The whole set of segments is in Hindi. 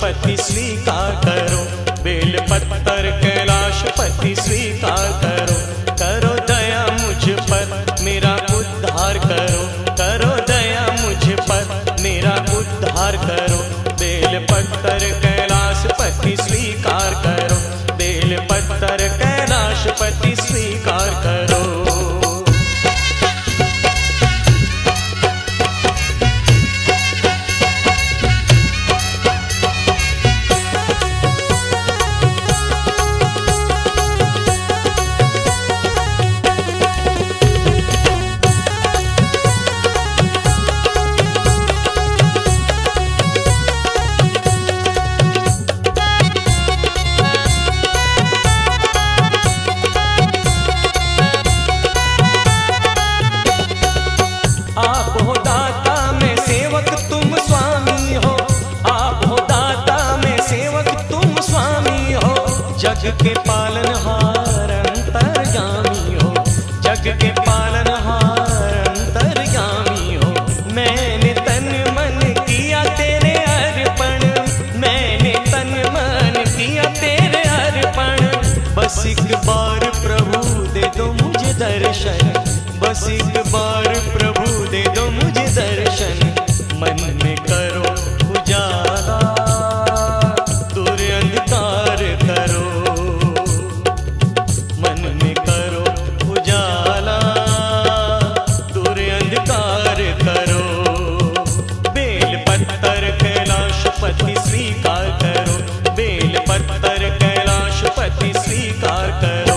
कैलाशपति स्वीकार करो, बेल पत्तर कैलाशपति स्वीकार करो। करो दया मुझ पर मेरा उद्धार करो, करो दया मुझ पर मेरा उद्धार करो। बेल पत्तर कैलाशपति स्वीकार करो, बेल पत्तर कैलाशपति स्वीकार करो। जग के पालनहार अंतर्यामी हो, जग के पालनहार अंतर्यामी हो। मैंने तन मन किया तेरे अर्पण, मैंने तन मन किया तेरे अर्पण। बस एक बार प्रभु दे दो मुझे दर्शन, बस एक बार प्रभु दे दो मुझे दर्शन। मन में करो उजाला, दूर अंधकार करो। स्वीकार करो, बेल पत्तर कैलाशपति स्वीकार करो।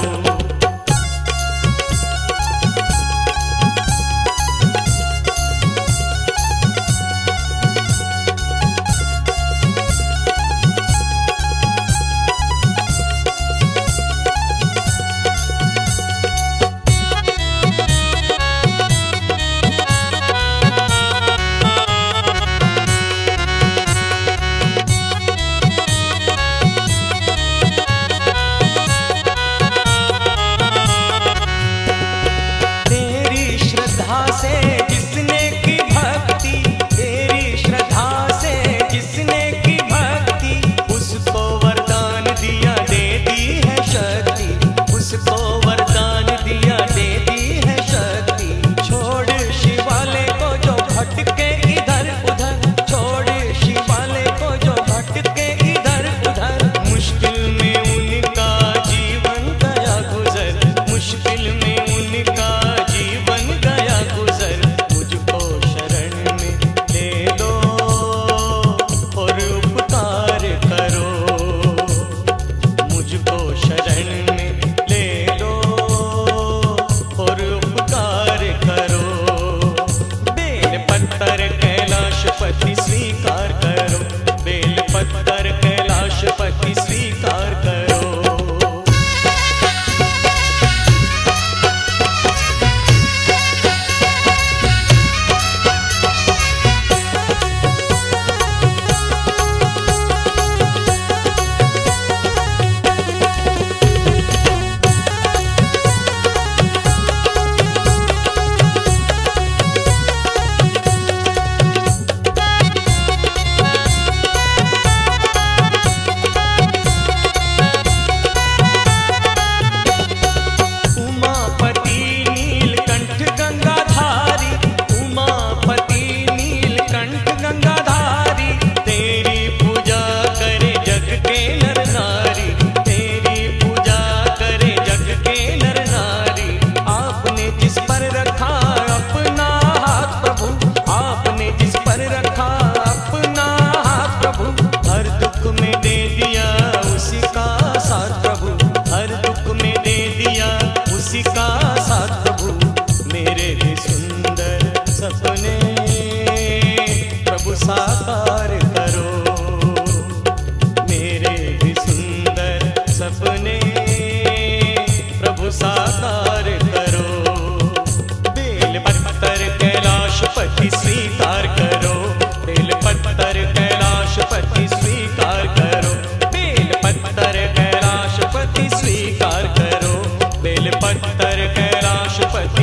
स्वीकार करो, बेल पत्तर कैलाशपति स्वीकार करो। उसी का साथ प्रभु, मेरे भी सुंदर सपने प्रभु साकार करो, मेरे भी सुंदर सपने प्रभु साकार करो। बेल पत्तर कैलाशपति स्वीकार करो, बेल पत्तर कैलाशपति स्वीकार करो, बेल पत्तर कैलाशपति स्वीकार करो, बेल पत्तर कैलाशपति